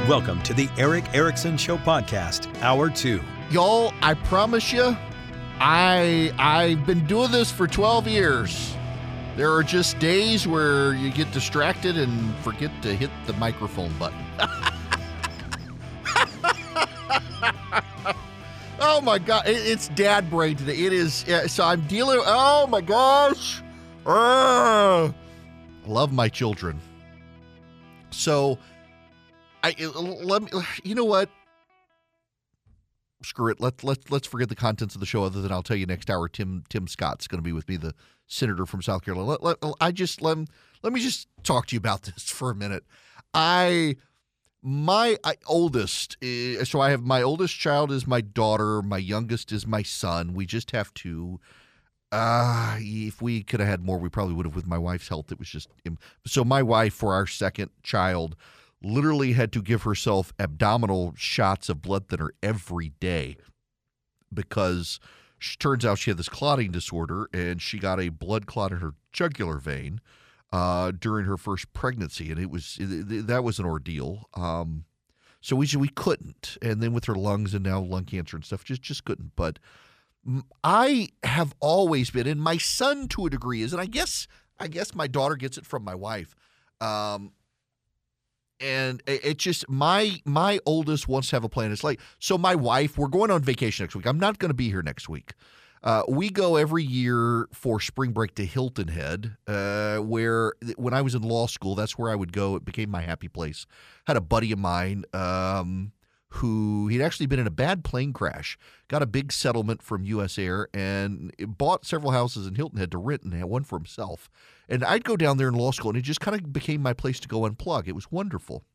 Welcome to the Eric Erickson Show Podcast, Hour 2. Y'all, I promise you, I've been doing this for 12 years. There are just days where you get distracted and forget to hit the microphone button. Oh my God, it's dad brain today. It is, so I'm dealing, oh my gosh. I love my children. So, you know what? Screw it. Let's forget the contents of the show. Other than I'll tell you next hour, Tim Scott's going to be with me, the senator from South Carolina. Let me just talk to you about this for a minute. My oldest. So I have my oldest child is my daughter. My youngest is my son. We just have two. If we could have had more, we probably would have. With my wife's health, it was just so. My wife, for our second child, literally had to give herself abdominal shots of blood thinner every day because turns out she had this clotting disorder and she got a blood clot in her jugular vein during her first pregnancy, and that was an ordeal. So we couldn't, and then with her lungs and now lung cancer and stuff, just couldn't. But I have always been, and my son to a degree is, and I guess my daughter gets it from my wife. And it just, my oldest wants to have a plan. It's like, so my wife, we're going on vacation next week. I'm not going to be here next week. We go every year for spring break to Hilton Head, where when I was in law school, that's where I would go. It became my happy place. Had a buddy of mine who he'd actually been in a bad plane crash, got a big settlement from U.S. Air, and bought several houses in Hilton Head to rent and had one for himself. And I'd go down there in law school, and it just kind of became my place to go unplug. It was wonderful.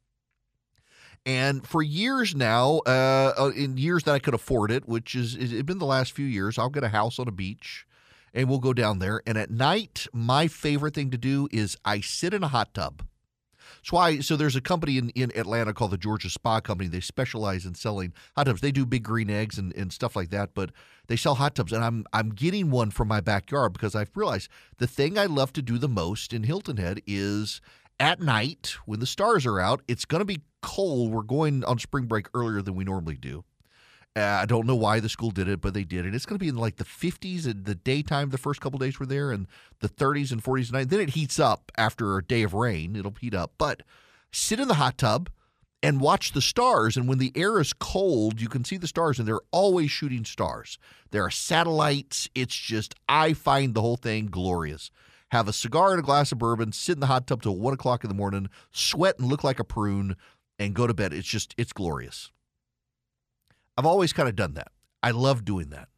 And for years now, in years that I could afford it, which it's been the last few years, I'll get a house on a beach, and we'll go down there. And at night, my favorite thing to do is I sit in a hot tub. So there's a company in Atlanta called the Georgia Spa Company. They specialize in selling hot tubs. They do big green eggs and stuff like that, but they sell hot tubs. And I'm getting one for my backyard because I've realized the thing I love to do the most in Hilton Head is at night when the stars are out. It's going to be cold. We're going on spring break earlier than we normally do. I don't know why the school did it, but they did it. It's going to be in like the 50s in the daytime the first couple of days we're there, and the 30s and 40s at night. Then it heats up after a day of rain. It'll heat up. But sit in the hot tub and watch the stars. And when the air is cold, you can see the stars, and they're always shooting stars. There are satellites. It's just, I find the whole thing glorious. Have a cigar and a glass of bourbon, sit in the hot tub till 1 o'clock in the morning, sweat and look like a prune, and go to bed. It's glorious. I've always kind of done that. I love doing that.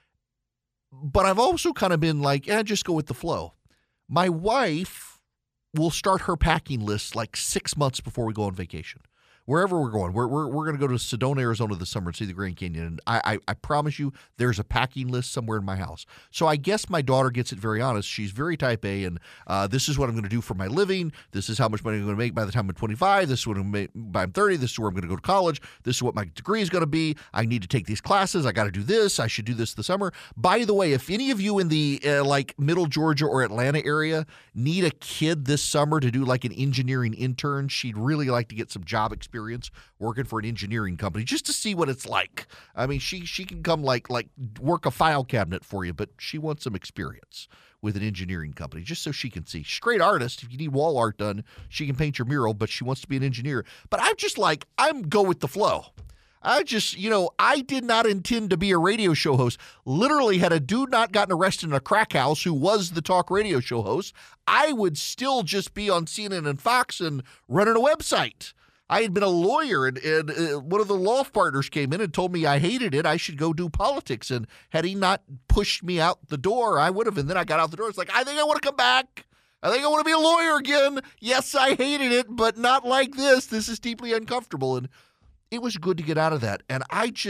But I've also kind of been like, just go with the flow. My wife will start her packing list like 6 months before we go on vacation. Wherever we're going, we're going to go to Sedona, Arizona this summer and see the Grand Canyon. And I promise you, there's a packing list somewhere in my house. So I guess my daughter gets it very honest. She's very type A, and this is what I'm going to do for my living. This is how much money I'm going to make by the time I'm 25. This is what I'm going to make by I'm 30. This is where I'm going to go to college. This is what my degree is going to be. I need to take these classes. I got to do this. I should do this this summer. By the way, if any of you in the like Middle Georgia or Atlanta area need a kid this summer to do like an engineering intern, she'd really like to get some job experience working for an engineering company just to see what it's like. I mean, she can come like work a file cabinet for you, but she wants some experience with an engineering company just so she can see. She's a great artist. If you need wall art done, she can paint your mural, but she wants to be an engineer. But I'm go with the flow. I did not intend to be a radio show host. Literally, had a dude not gotten arrested in a crack house who was the talk radio show host, I would still just be on CNN and Fox and running a website. I had been a lawyer, and one of the law partners came in and told me I hated it. I should go do politics. And had he not pushed me out the door, I would have. And then I got out the door. It's like, I think I want to come back. I think I want to be a lawyer again. Yes, I hated it, but not like this. This is deeply uncomfortable. And it was good to get out of that. And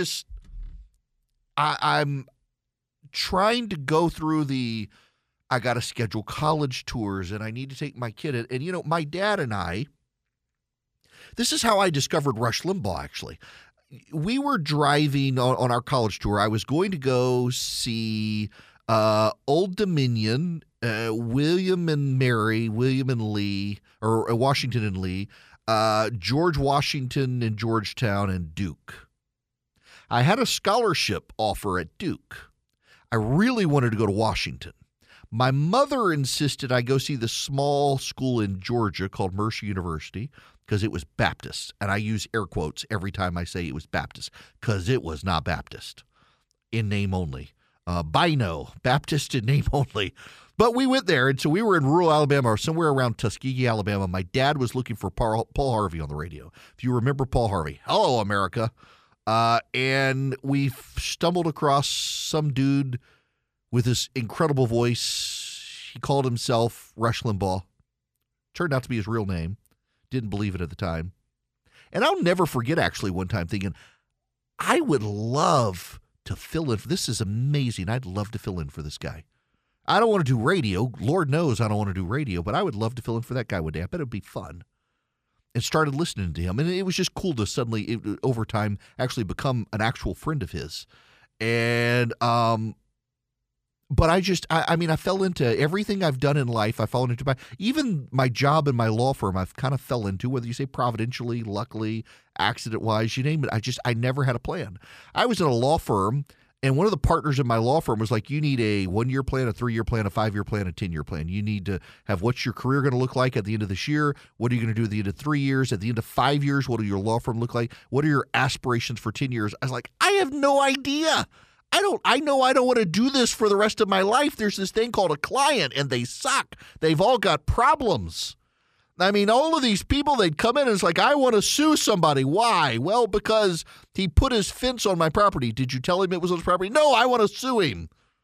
I'm trying to go through I got to schedule college tours, and I need to take my kid. And my dad and I, this is how I discovered Rush Limbaugh, actually. We were driving on our college tour. I was going to go see Old Dominion, William and Lee, or Washington and Lee, George Washington and Georgetown, and Duke. I had a scholarship offer at Duke. I really wanted to go to Washington. My mother insisted I go see the small school in Georgia called Mercer University because it was Baptist. And I use air quotes every time I say it was Baptist because it was not Baptist in name only. Bino, Baptist in name only. But we went there, and so we were in rural Alabama or somewhere around Tuskegee, Alabama. My dad was looking for Paul Harvey on the radio. If you remember Paul Harvey, hello, America. And we stumbled across some dude with this incredible voice. He called himself Rush Limbaugh. Turned out to be his real name. Didn't believe it at the time. And I'll never forget actually one time thinking, I would love to fill in. This is amazing. I'd love to fill in for this guy. I don't want to do radio. Lord knows I don't want to do radio, but I would love to fill in for that guy one day. I bet it'd be fun. And started listening to him. And it was just cool to suddenly, over time, actually become an actual friend of his. And, but I fell into everything I've done in life. I fallen into even my job in my law firm, I've kind of fell into, whether you say providentially, luckily, accident-wise, you name it. I never had a plan. I was in a law firm, and one of the partners in my law firm was like, you need a 1-year plan, a 3-year plan, a 5-year plan, a 10-year plan. You need to have what's your career going to look like at the end of this year? What are you going to do at the end of 3 years? At the end of 5 years, what will your law firm look like? What are your aspirations for 10 years? I was like, I have no idea. I know I don't want to do this for the rest of my life. There's this thing called a client, and they suck. They've all got problems. I mean, all of these people, they'd come in and it's like, I want to sue somebody. Why? Well, because he put his fence on my property. Did you tell him it was on his property? No, I want to sue him.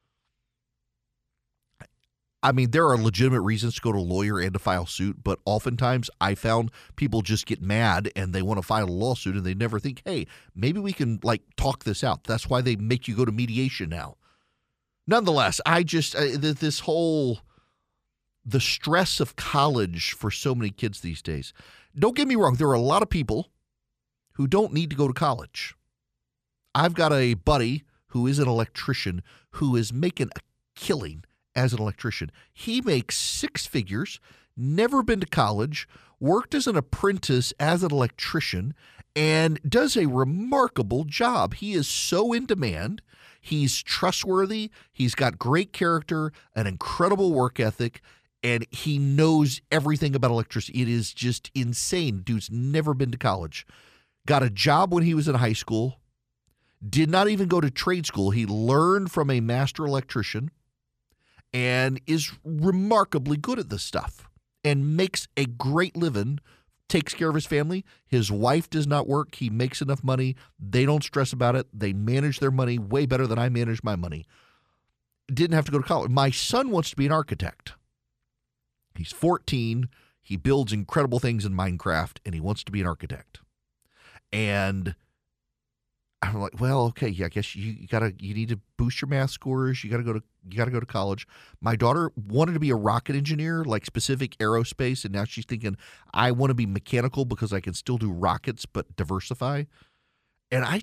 I mean, there are legitimate reasons to go to a lawyer and to file suit, but oftentimes I found people just get mad and they want to file a lawsuit and they never think, hey, maybe we can talk this out. That's why they make you go to mediation now. Nonetheless, this whole... the stress of college for so many kids these days. Don't get me wrong. There are a lot of people who don't need to go to college. I've got a buddy who is an electrician who is making a killing as an electrician. He makes 6 figures, never been to college, worked as an apprentice as an electrician, and does a remarkable job. He is so in demand. He's trustworthy. He's got great character, an incredible work ethic, and he knows everything about electricity. It is just insane. Dude's never been to college. Got a job when he was in high school. Did not even go to trade school. He learned from a master electrician and is remarkably good at this stuff and makes a great living, takes care of his family. His wife does not work. He makes enough money. They don't stress about it. They manage their money way better than I manage my money. Didn't have to go to college. My son wants to be an architect. He's 14. He builds incredible things in Minecraft, and he wants to be an architect. And I'm like, well, okay, yeah, I guess you need to boost your math scores. You gotta go to college. My daughter wanted to be a rocket engineer, like specific aerospace, and now she's thinking, I want to be mechanical because I can still do rockets but diversify. And I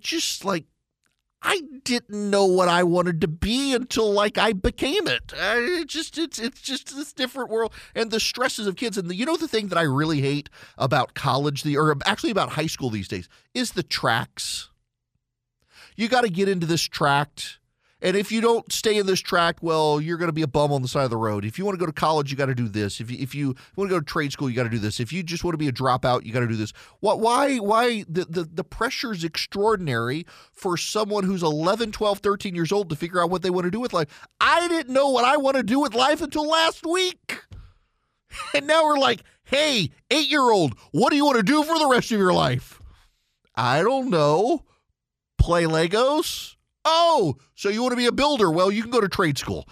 I didn't know what I wanted to be until I became it. It's just this different world, and the stresses of kids. And the thing that I really hate about college, or actually about high school these days, is the tracks. You got to get into this tract, and if you don't stay in this tract, well, you're going to be a bum on the side of the road. If you want to go to college, you got to do this. If you want to go to trade school, you got to do this. If you just want to be a dropout, you got to do this. Why the pressure is extraordinary for someone who's 11, 12, 13 years old to figure out what they want to do with life. I didn't know what I want to do with life until last week. And now we're like, hey, 8-year-old, what do you want to do for the rest of your life? I don't know. Play Legos? Oh, so you want to be a builder? Well, you can go to trade school.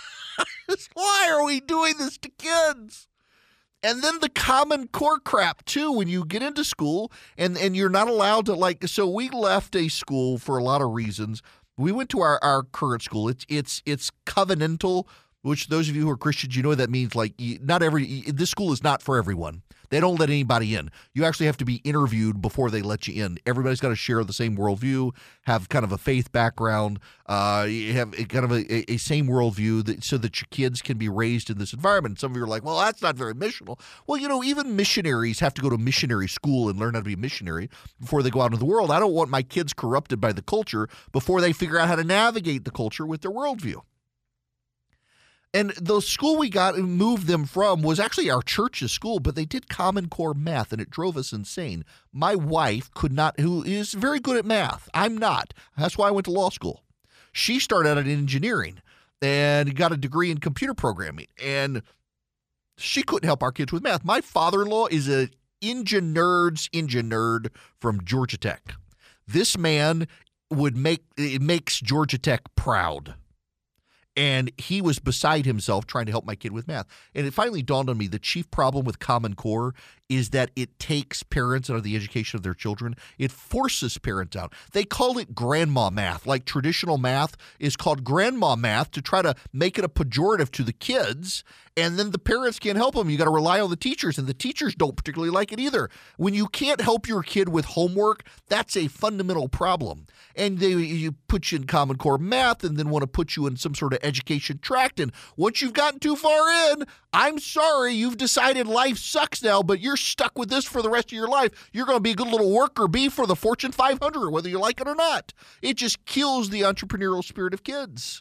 Why are we doing this to kids? And then the Common Core crap, too, when you get into school and you're not allowed to, so we left a school for a lot of reasons. We went to our current school. It's covenantal, which those of you who are Christians, you know that means like this school is not for everyone. They don't let anybody in. You actually have to be interviewed before they let you in. Everybody's got to share the same worldview, have kind of a faith background, you have kind of a same worldview so that your kids can be raised in this environment. And some of you are like, well, that's not very missional. Well, even missionaries have to go to missionary school and learn how to be a missionary before they go out into the world. I don't want my kids corrupted by the culture before they figure out how to navigate the culture with their worldview. And the school we got and moved them from was actually our church's school, but they did Common Core math, and it drove us insane. My wife could not, who is very good at math. I'm not. That's why I went to law school. She started out in engineering and got a degree in computer programming, and she couldn't help our kids with math. My father-in-law is an engine nerd from Georgia Tech. This man makes Georgia Tech proud. And he was beside himself trying to help my kid with math. And it finally dawned on me the chief problem with Common Core is that it takes parents out of the education of their children. It forces parents out. They call it grandma math. Like traditional math is called grandma math to try to make it a pejorative to the kids. And then the parents can't help them. You got to rely on the teachers, and the teachers don't particularly like it either. When you can't help your kid with homework, that's a fundamental problem. And you put you in Common Core math and then want to put you in some sort of education tract. And once you've gotten too far in, I'm sorry, you've decided life sucks now, but you're stuck with this for the rest of your life. You're going to be a good little worker bee for the Fortune 500, whether you like it or not. It just kills the entrepreneurial spirit of kids.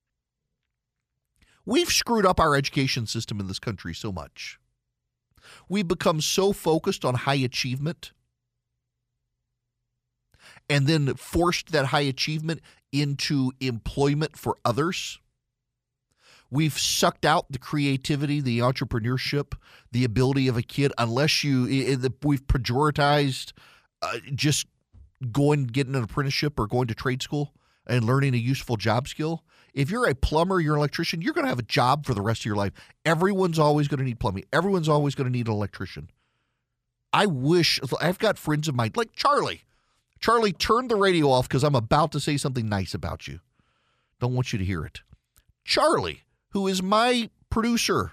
We've screwed up our education system in this country so much. We've become so focused on high achievement and then forced that high achievement into employment for others. We've sucked out the creativity, the entrepreneurship, the ability of a kid, unless we've pejoratized just getting an apprenticeship or going to trade school and learning a useful job skill. If you're a plumber, you're an electrician, you're going to have a job for the rest of your life. Everyone's always going to need plumbing. Everyone's always going to need an electrician. I've got friends of mine, like Charlie. Charlie, turn the radio off because I'm about to say something nice about you. Don't want you to hear it. Charlie, who is my producer,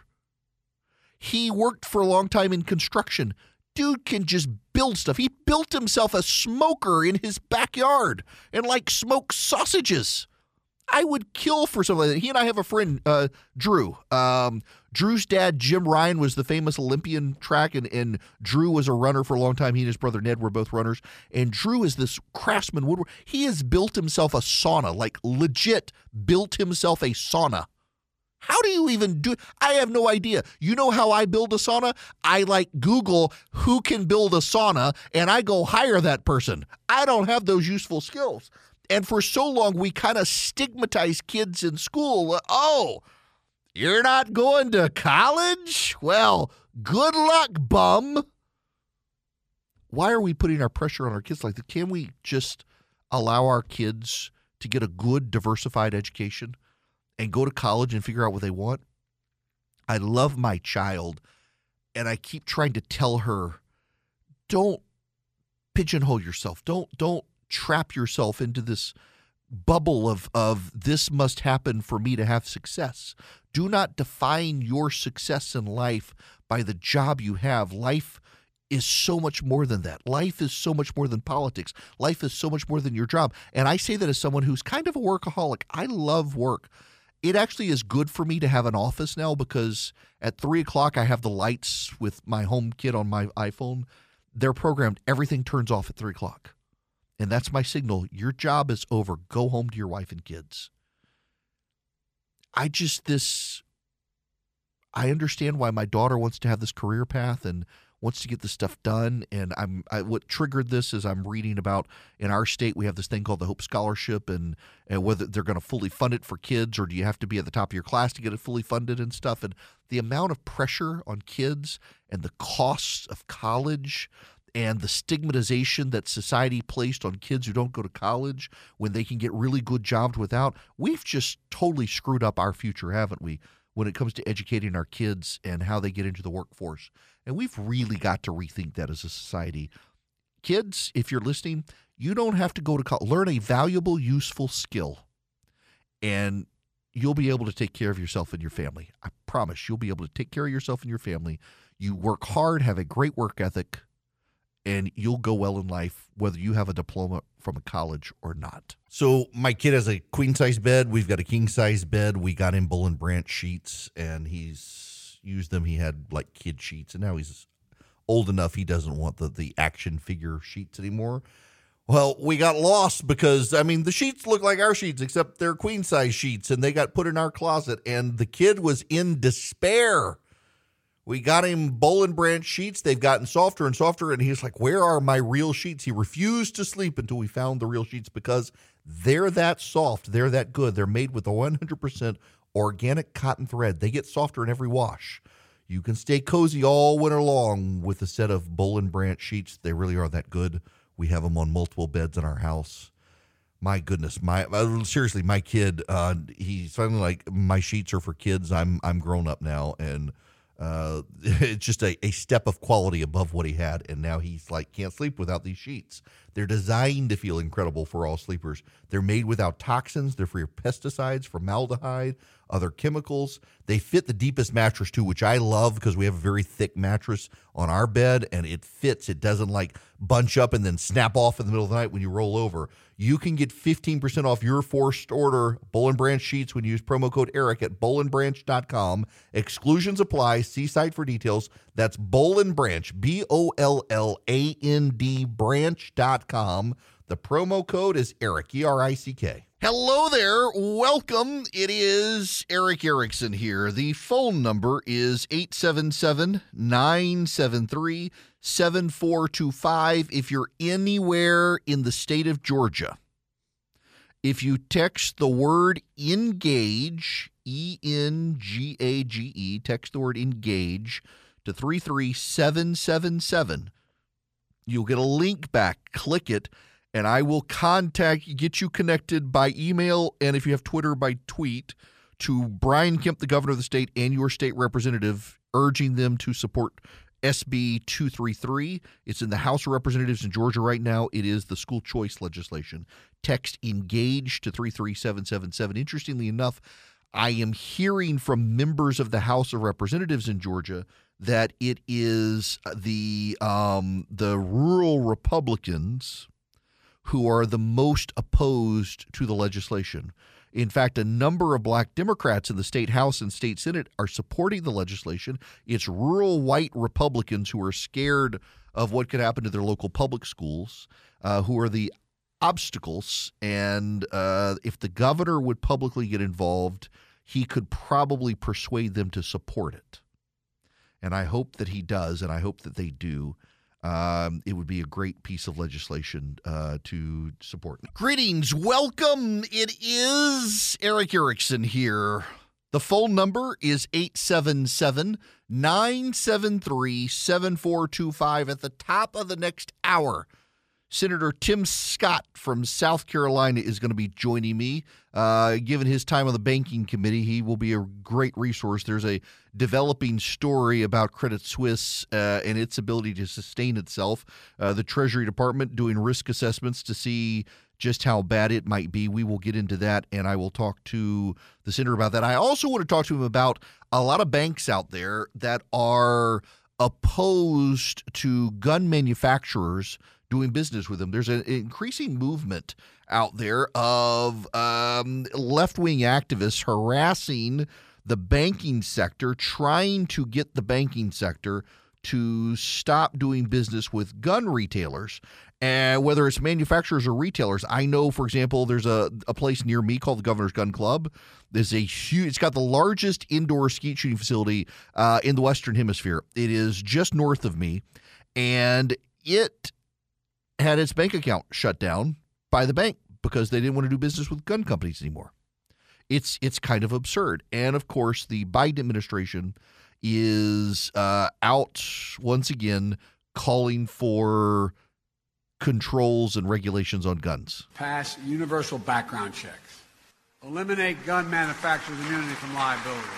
he worked for a long time in construction. Dude can just build stuff. He built himself a smoker in his backyard and smokes sausages. I would kill for something like that. He and I have a friend, Drew. Drew's dad, Jim Ryan, was the famous Olympian track, and Drew was a runner for a long time. He and his brother Ned were both runners. And Drew is this craftsman woodworker. He has built himself a sauna, legit built himself a sauna. How do you even do it? I have no idea. You know how I build a sauna? I Google who can build a sauna, and I go hire that person. I don't have those useful skills. And for so long, we kind of stigmatize kids in school. Oh, you're not going to college? Well, good luck, bum. Why are we putting our pressure on our kids like that? Can we just allow our kids to get a good, diversified education and go to college and figure out what they want? I love my child, and I keep trying to tell her, don't pigeonhole yourself. Don't trap yourself into this bubble of this must happen for me to have success. Do not define your success in life by the job you have. Life is so much more than that. Life is so much more than politics. Life is so much more than your job. And I say that as someone who's kind of a workaholic. I love work. It actually is good for me to have an office now because at 3 o'clock I have the lights with my HomeKit on my iPhone. They're programmed. Everything turns off at 3 o'clock. And that's my signal. Your job is over. Go home to your wife and kids. I understand why my daughter wants to have this career path and wants to get this stuff done. And what triggered this is I'm reading about in our state, we have this thing called the Hope Scholarship and whether they're going to fully fund it for kids or do you have to be at the top of your class to get it fully funded and stuff. And the amount of pressure on kids and the costs of college and the stigmatization that society placed on kids who don't go to college when they can get really good jobs without, we've just totally screwed up our future, haven't we, when it comes to educating our kids and how they get into the workforce. And we've really got to rethink that as a society. Kids, if you're listening, you don't have to go to college. Learn a valuable, useful skill. And you'll be able to take care of yourself and your family. I promise you'll be able to take care of yourself and your family. You work hard, have a great work ethic, and you'll go well in life, whether you have a diploma from a college or not. So my kid has a queen-size bed. We've got a king-size bed. We got him Bull and Branch sheets, and he's used them. He had like kid sheets, and now he's old enough he doesn't want the action figure sheets anymore. Well, we got lost because, I mean, the sheets look like our sheets, except they're queen-size sheets, and they got put in our closet, and the kid was in despair. We got him Bull and Branch sheets. They've gotten softer and softer, and he's like, where are my real sheets? He refused to sleep until we found the real sheets because they're that soft. They're that good. They're made with a 100% organic cotton thread. They get softer in every wash. You can stay cozy all winter long with a set of Bull and Branch sheets. They really are that good. We have them on multiple beds in our house. My goodness, seriously, my kid, he's finally like, my sheets are for kids. I'm grown up now, and it's just a step of quality above what he had, and now he's like, can't sleep without these sheets. They're designed to feel incredible for all sleepers. They're made without toxins. They're free of pesticides, formaldehyde, other chemicals. They fit the deepest mattress too, which I love because we have a very thick mattress on our bed, and it fits. It doesn't like bunch up and then snap off in the middle of the night when you roll over. You can get 15% off your first order Bull and Branch sheets when you use promo code ERIC at bullandbranch.com. Exclusions apply. See site for details. That's Bull and Branch, BOLLAND branch.com. The promo code is ERIC, ERICK. Hello there. Welcome. It is Eric Erickson here. The phone number is 877-973-7425 if you're anywhere in the state of Georgia. If you text the word ENGAGE, ENGAGE, text the word ENGAGE to 33777, you'll get a link back. Click it, and I will get you connected by email, and if you have Twitter, by tweet, to Brian Kemp, the governor of the state, and your state representative, urging them to support SB 233. It's in the House of Representatives in Georgia right now. It is the school choice legislation. Text ENGAGE to 33777. Interestingly enough, I am hearing from members of the House of Representatives in Georgia that it is the rural Republicans who are the most opposed to the legislation. In fact, a number of black Democrats in the state House and state Senate are supporting the legislation. It's rural white Republicans who are scared of what could happen to their local public schools, who are the obstacles. And if the governor would publicly get involved, he could probably persuade them to support it. And I hope that he does, and I hope that they do. It would be a great piece of legislation to support. Greetings. Welcome. It is Eric Erickson here. The phone number is 877-973-7425. At the top of the next hour, Senator Tim Scott from South Carolina is going to be joining me. Given his time on the banking committee, he will be a great resource. There's a developing story about Credit Suisse and its ability to sustain itself. The Treasury Department doing risk assessments to see just how bad it might be. We will get into that, and I will talk to the senator about that. I also want to talk to him about a lot of banks out there that are opposed to gun manufacturers doing business with them. There's an increasing movement out there of left-wing activists harassing the banking sector, trying to get the banking sector to stop doing business with gun retailers, and whether it's manufacturers or retailers. I know, for example, there's a place near me called the Governor's Gun Club. It's got the largest indoor skeet shooting facility in the Western Hemisphere. It is just north of me, and it had its bank account shut down by the bank because they didn't want to do business with gun companies anymore. It's kind of absurd. And, of course, the Biden administration is out once again calling for controls and regulations on guns. Pass universal background checks. Eliminate gun manufacturers' immunity from liability.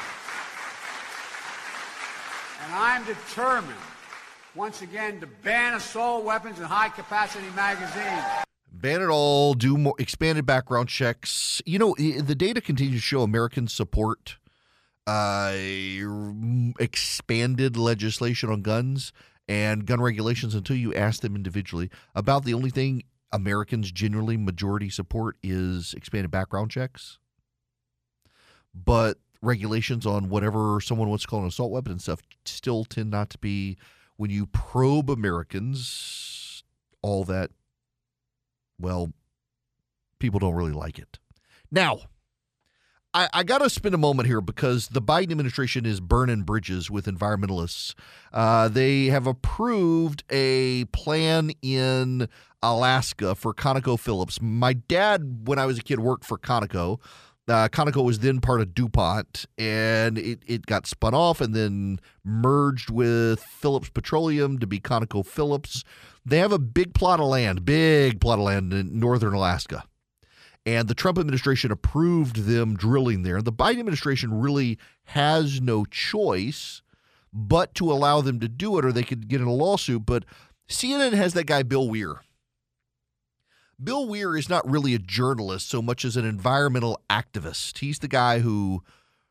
And I'm determined once again to ban assault weapons and high-capacity magazines. Ban it all, do more expanded background checks. You know, the data continues to show Americans support expanded legislation on guns and gun regulations until you ask them individually. About the only thing Americans generally majority support is expanded background checks. But regulations on whatever someone wants to call an assault weapon and stuff still tend not to be, when you probe Americans, all that, well, people don't really like it. Now, I got to spend a moment here because the Biden administration is burning bridges with environmentalists. They have approved a plan in Alaska for ConocoPhillips. My dad, when I was a kid, worked for Conoco. Conoco was then part of DuPont, and it got spun off and then merged with Phillips Petroleum to be ConocoPhillips. They have a big plot of land in northern Alaska. And the Trump administration approved them drilling there. The Biden administration really has no choice but to allow them to do it, or they could get in a lawsuit. But CNN has that guy, Bill Weir. Bill Weir is not really a journalist so much as an environmental activist. He's the guy who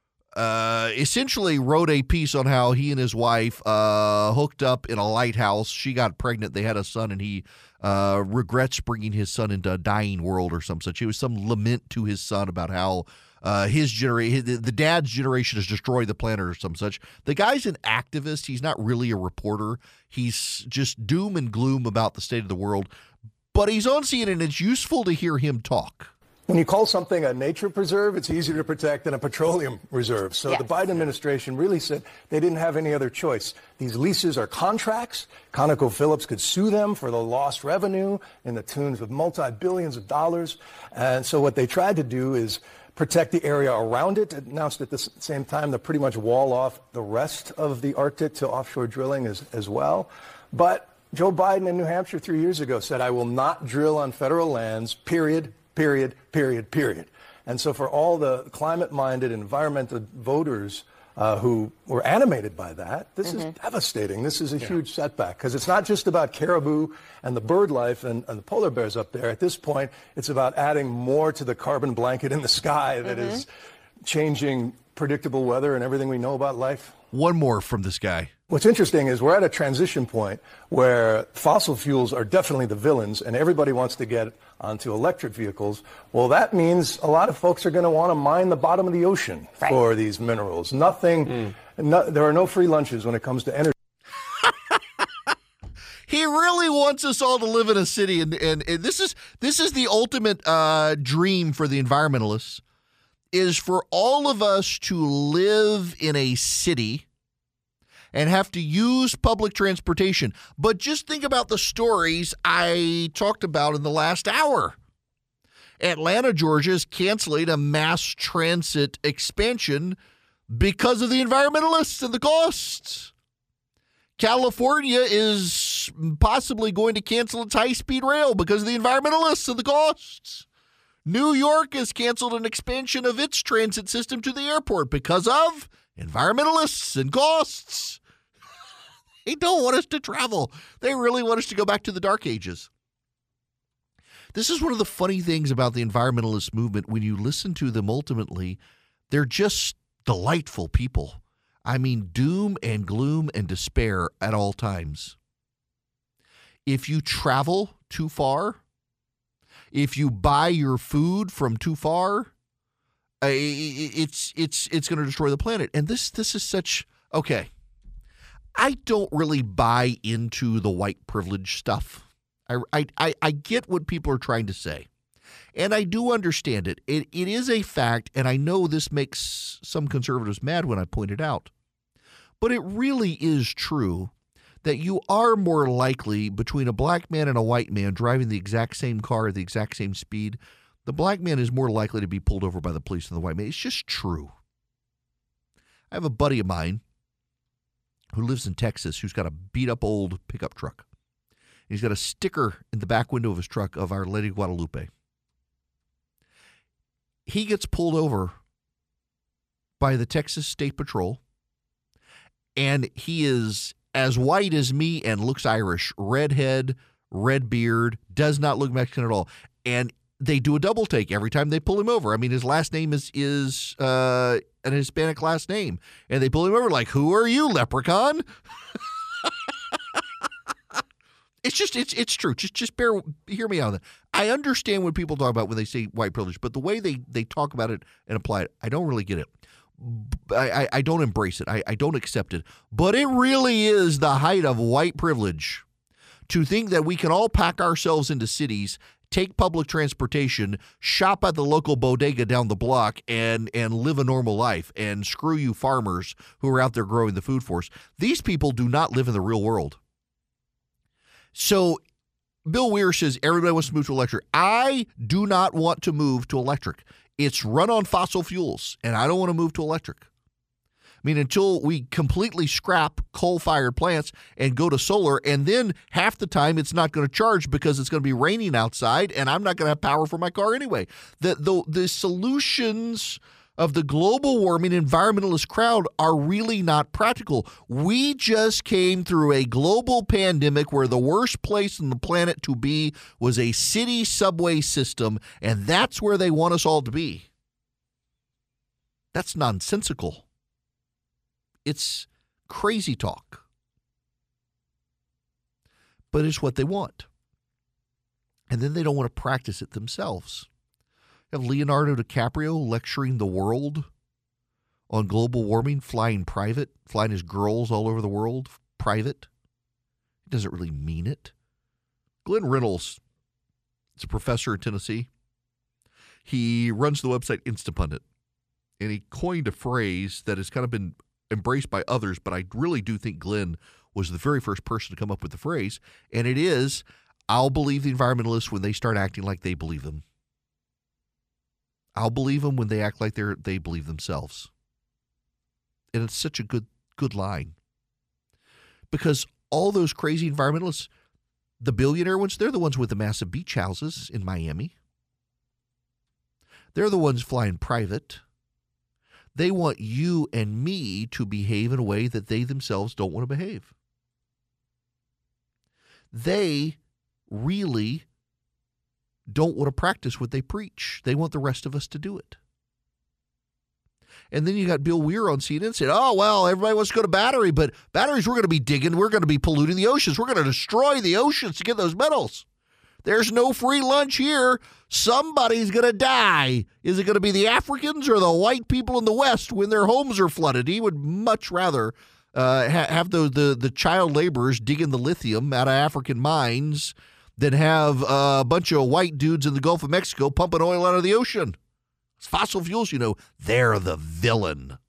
essentially wrote a piece on how he and his wife hooked up in a lighthouse. She got pregnant. They had a son, and he regrets bringing his son into a dying world or some such. It was some lament to his son about how the dad's generation has destroyed the planet or some such. The guy's an activist. He's not really a reporter. He's just doom and gloom about the state of the world. But he's on CNN, and it's useful to hear him talk. When you call something a nature preserve, it's easier to protect than a petroleum reserve. So the Biden administration really said they didn't have any other choice. These leases are contracts. ConocoPhillips could sue them for the lost revenue in the tunes of multi-billions of dollars. And so what they tried to do is protect the area around it. It announced at the same time to pretty much wall off the rest of the Arctic to offshore drilling as well. But Joe Biden in New Hampshire 3 years ago said, I will not drill on federal lands, period. And so for all the climate-minded, environmental voters who were animated by that, this is devastating. This is a huge setback because it's not just about caribou and the bird life and the polar bears up there. At this point, it's about adding more to the carbon blanket in the sky that is changing predictable weather and everything we know about life. One more from this guy. What's interesting is we're at a transition point where fossil fuels are definitely the villains and everybody wants to get onto electric vehicles. Well, that means a lot of folks are going to want to mine the bottom of the ocean for these minerals. There are no free lunches when it comes to energy. He really wants us all to live in a city, and this is the ultimate dream for the environmentalists, is for all of us to live in a city and have to use public transportation. But just think about the stories I talked about in the last hour. Atlanta, Georgia is canceling a mass transit expansion because of the environmentalists and the costs. California is possibly going to cancel its high-speed rail because of the environmentalists and the costs. New York has canceled an expansion of its transit system to the airport because of environmentalists and costs. They don't want us to travel. They really want us to go back to the dark ages. This is one of the funny things about the environmentalist movement. When you listen to them, ultimately, they're just delightful people. I mean, doom and gloom and despair at all times. If you travel too far, if you buy your food from too far, it's going to destroy the planet. And this is such, okay, I don't really buy into the white privilege stuff. I get what people are trying to say, and I do understand it. It is a fact, and I know this makes some conservatives mad when I point it out, but it really is true that you are more likely, between a black man and a white man driving the exact same car at the exact same speed, the black man is more likely to be pulled over by the police than the white man. It's just true. I have a buddy of mine who lives in Texas who's got a beat-up old pickup truck. He's got a sticker in the back window of his truck of Our Lady of Guadalupe. He gets pulled over by the Texas State Patrol, and he is as white as me and looks Irish, redhead, red beard, does not look Mexican at all. And they do a double take every time they pull him over. I mean, his last name is an Hispanic last name. And they pull him over like, who are you, leprechaun? It's true. Just hear me out on that. I understand what people talk about when they say white privilege, but the way they talk about it and apply it, I don't really get it. I don't embrace it. I don't accept it. But it really is the height of white privilege to think that we can all pack ourselves into cities, take public transportation, shop at the local bodega down the block, and live a normal life. And screw you farmers who are out there growing the food for us. These people do not live in the real world. So Bill Weir says everybody wants to move to electric. I do not want to move to electric. It's run on fossil fuels, and I don't want to move to electric. I mean, until we completely scrap coal-fired plants and go to solar, and then half the time it's not going to charge because it's going to be raining outside, and I'm not going to have power for my car anyway. The solutions of the global warming environmentalist crowd are really not practical. We just came through a global pandemic where the worst place on the planet to be was a city subway system, and that's where they want us all to be. That's nonsensical. It's crazy talk. But it's what they want. And then they don't want to practice it themselves. You have Leonardo DiCaprio lecturing the world on global warming, flying private, flying his girls all over the world, private. He doesn't really mean it. Glenn Reynolds is a professor at Tennessee. He runs the website Instapundit, and he coined a phrase that has kind of been embraced by others, but I really do think Glenn was the very first person to come up with the phrase, and it is, I'll believe the environmentalists when they start acting like they believe them. I'll believe them when they act like they believe themselves. And it's such a good line. Because all those crazy environmentalists, the billionaire ones, they're the ones with the massive beach houses in Miami. They're the ones flying private. They want you and me to behave in a way that they themselves don't want to behave. They really don't want to practice what they preach. They want the rest of us to do it. And then you got Bill Weir on CNN saying, oh, well, everybody wants to go to battery, but batteries we're going to be digging, we're going to be polluting the oceans. We're going to destroy the oceans to get those metals. There's no free lunch here. Somebody's going to die. Is it going to be the Africans or the white people in the West when their homes are flooded? He would much rather have the child laborers digging the lithium out of African mines than have a bunch of white dudes in the Gulf of Mexico pumping oil out of the ocean. It's fossil fuels, they're the villain.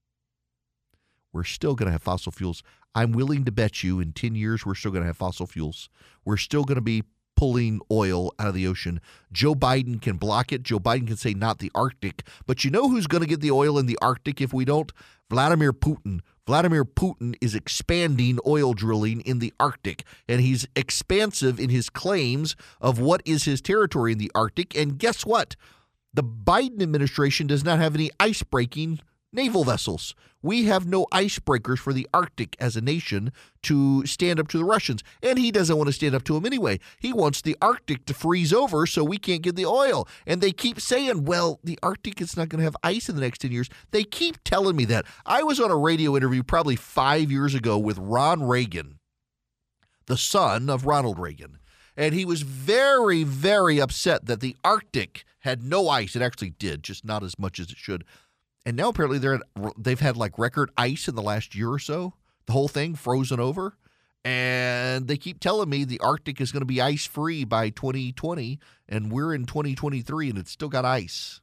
We're still going to have fossil fuels. I'm willing to bet you in 10 years we're still going to have fossil fuels. We're still going to be pulling oil out of the ocean. Joe Biden can block it. Joe Biden can say not the Arctic. But you know who's going to get the oil in the Arctic if we don't? Vladimir Putin. Vladimir Putin is expanding oil drilling in the Arctic, and he's expansive in his claims of what is his territory in the Arctic. And guess what? The Biden administration does not have any ice-breaking naval vessels. We have no icebreakers for the Arctic as a nation to stand up to the Russians. And he doesn't want to stand up to them anyway. He wants the Arctic to freeze over so we can't get the oil. And they keep saying, well, the Arctic is not going to have ice in the next 10 years. They keep telling me that. I was on a radio interview probably 5 years ago with Ron Reagan, the son of Ronald Reagan. And he was very, very upset that the Arctic had no ice. It actually did, just not as much as it should. And now apparently they've had like record ice in the last year or so. The whole thing frozen over. And they keep telling me the Arctic is going to be ice-free by 2020. And we're in 2023 and it's still got ice.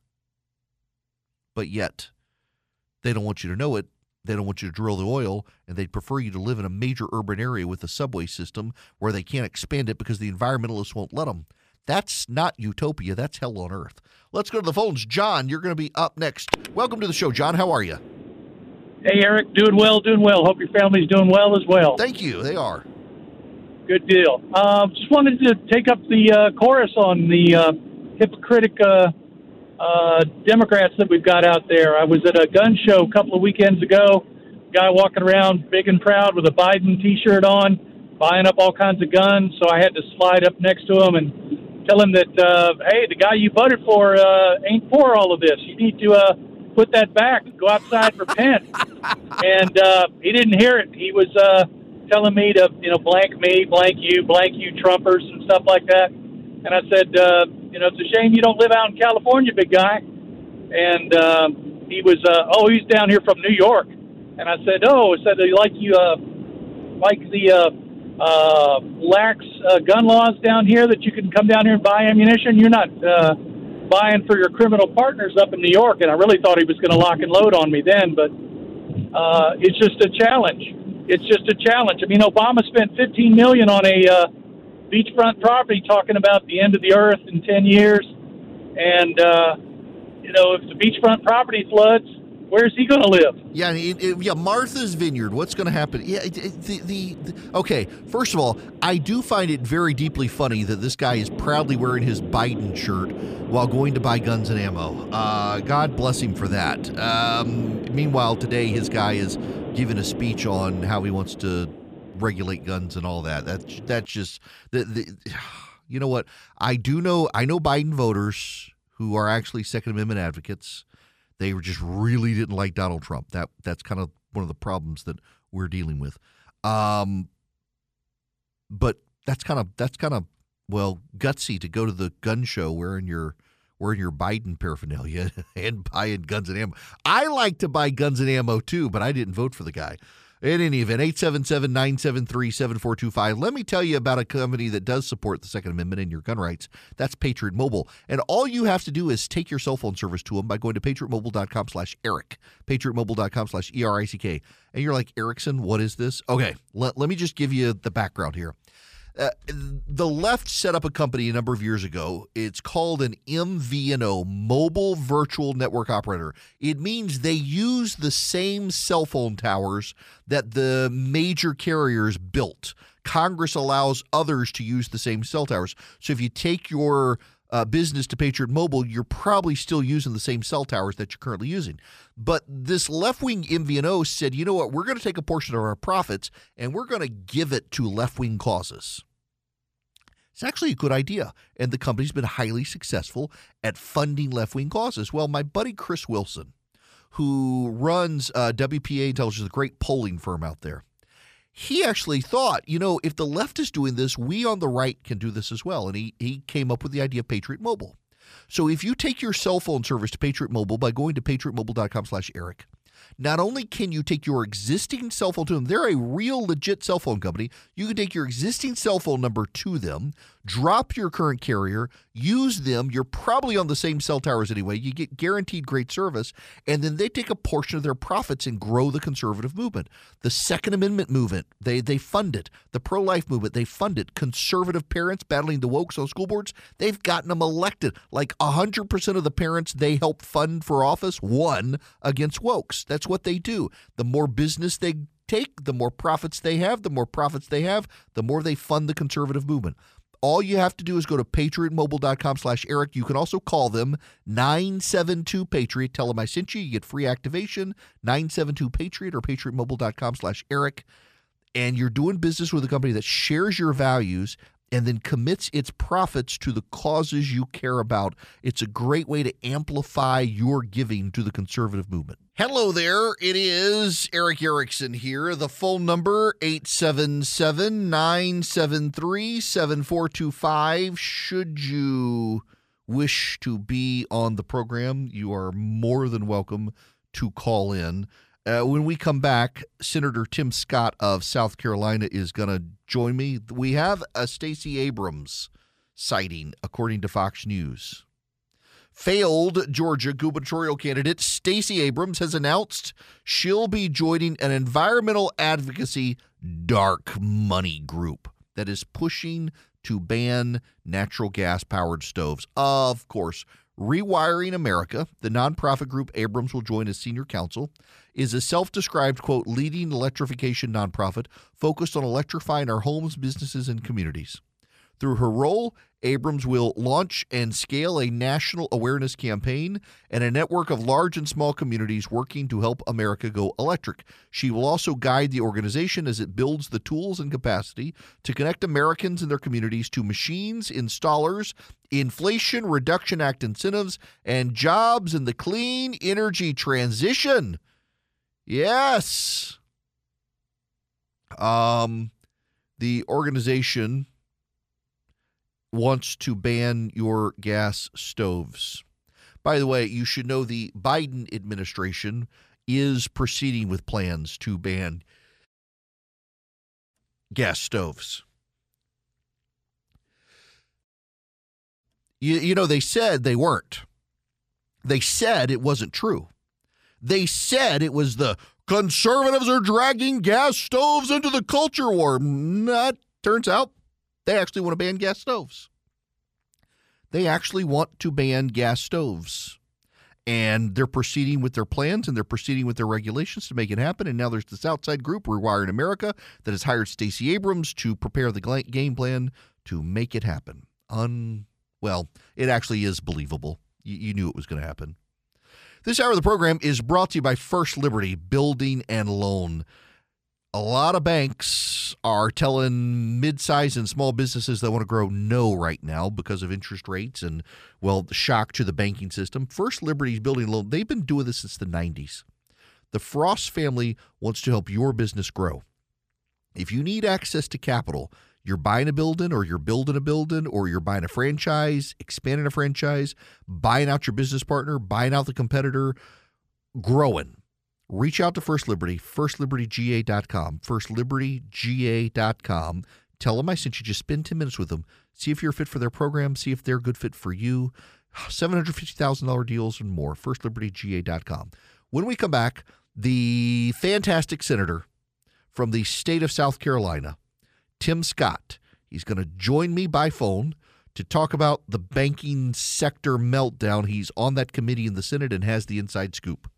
But yet, they don't want you to know it. They don't want you to drill the oil. And they'd prefer you to live in a major urban area with a subway system where they can't expand it because the environmentalists won't let them. That's not utopia. That's hell on earth. Let's go to the phones. John, you're going to be up next. Welcome to the show, John. How are you? Hey, Eric. Doing well. Hope your family's doing well as well. Thank you. They are. Good deal. Just wanted to take up the chorus on the hypocritic Democrats that we've got out there. I was at a gun show a couple of weekends ago. Guy walking around big and proud with a Biden T-shirt on. buying up all kinds of guns. So I had to slide up next to him and tell him that, hey, the guy you voted for ain't for all of this. You need to put that back and go outside and repent. And he didn't hear it. He was telling me to, blank me, blank you Trumpers and stuff like that. And I said, it's a shame you don't live out in California, big guy. And he was, he's down here from New York. And I said, like the lax gun laws down here that you can come down here and buy ammunition. You're not buying for your criminal partners up in New York. And I really thought he was going to lock and load on me then, but it's just a challenge. It's just a challenge. I mean, Obama spent $15 million on a beachfront property talking about the end of the earth in 10 years. And, if the beachfront property floods, where's he going to live? Yeah, Martha's Vineyard. What's going to happen? Yeah, okay. First of all, I do find it very deeply funny that this guy is proudly wearing his Biden shirt while going to buy guns and ammo. God bless him for that. Meanwhile, today his guy is giving a speech on how he wants to regulate guns and all that. That's just you know what? I know Biden voters who are actually Second Amendment advocates. They just really didn't like Donald Trump. That's kind of one of the problems that we're dealing with. But that's kind of gutsy to go to the gun show wearing your Biden paraphernalia and buying guns and ammo. I like to buy guns and ammo too, but I didn't vote for the guy. In any event, 877-973-7425. Let me tell you about a company that does support the Second Amendment and your gun rights. That's Patriot Mobile. And all you have to do is take your cell phone service to them by going to patriotmobile.com/Eric, patriotmobile.com/ERICK. And you're like, Erickson, what is this? Okay, let me just give you the background here. The left set up a company a number of years ago. It's called an MVNO, Mobile Virtual Network Operator. It means they use the same cell phone towers that the major carriers built. Congress allows others to use the same cell towers. So if you take your business to Patriot Mobile, you're probably still using the same cell towers that you're currently using. But this left-wing MVNO said, you know what, we're going to take a portion of our profits and we're going to give it to left-wing causes. It's actually a good idea, and the company's been highly successful at funding left-wing causes. Well, my buddy Chris Wilson, who runs WPA Intelligence, a great polling firm out there, he actually thought, if the left is doing this, we on the right can do this as well. And he came up with the idea of Patriot Mobile. So if you take your cell phone service to Patriot Mobile by going to patriotmobile.com/Eric, not only can you take your existing cell phone to them, they're a real legit cell phone company. You can take your existing cell phone number to them, drop your current carrier, use them. You're probably on the same cell towers anyway. You get guaranteed great service, and then they take a portion of their profits and grow the conservative movement. The Second Amendment movement, they fund it. The pro-life movement, they fund it. Conservative parents battling the wokes on school boards, they've gotten them elected. Like 100% of the parents they help fund for office won against wokes. That's what they do. The more business they take, the more profits they have. The more profits they have, the more they fund the conservative movement. All you have to do is go to patriotmobile.com/Eric. You can also call them 972-PATRIOT. Tell them I sent you. You get free activation, 972-PATRIOT or patriotmobile.com/Eric. And you're doing business with a company that shares your values and then commits its profits to the causes you care about. It's a great way to amplify your giving to the conservative movement. Hello there. It is Eric Erickson here. The phone number, 877-973-7425. Should you wish to be on the program, you are more than welcome to call in. When we come back, Senator Tim Scott of South Carolina is going to join me. We have a Stacey Abrams sighting, according to Fox News. Failed Georgia gubernatorial candidate Stacey Abrams has announced she'll be joining an environmental advocacy dark money group that is pushing to ban natural gas-powered stoves. Of course, Rewiring America, the nonprofit group Abrams will join as senior counsel, is a self-described, quote, leading electrification nonprofit focused on electrifying our homes, businesses, and communities. Through her role, Abrams will launch and scale a national awareness campaign and a network of large and small communities working to help America go electric. She will also guide the organization as it builds the tools and capacity to connect Americans and their communities to machines, installers, Inflation Reduction Act incentives, and jobs in the clean energy transition. Yes. The organization wants to ban your gas stoves. By the way, you should know the Biden administration is proceeding with plans to ban gas stoves. You know, they said they weren't. They said it wasn't true. They said it was the conservatives are dragging gas stoves into the culture war. That turns out they actually want to ban gas stoves. They actually want to ban gas stoves. And they're proceeding with their plans and they're proceeding with their regulations to make it happen. And now there's this outside group, Rewiring America, that has hired Stacey Abrams to prepare the game plan to make it happen. Well, it actually is believable. You knew it was going to happen. This hour of the program is brought to you by First Liberty Building and Loan. A lot of banks are telling mid-sized and small businesses that want to grow no right now because of interest rates and, well, the shock to the banking system. First Liberty's Building and Loan, they've been doing this since the 90s. The Frost family wants to help your business grow. If you need access to capital, you're buying a building or you're building a building or you're buying a franchise, expanding a franchise, buying out your business partner, buying out the competitor, growing. Reach out to First Liberty, firstlibertyga.com, firstlibertyga.com. Tell them I sent you. Just spend 10 minutes with them. See if you're a fit for their program. See if they're a good fit for you. $750,000 deals and more, firstlibertyga.com. When we come back, the fantastic senator from the state of South Carolina, Tim Scott, he's going to join me by phone to talk about the banking sector meltdown. He's on that committee in the Senate and has the inside scoop.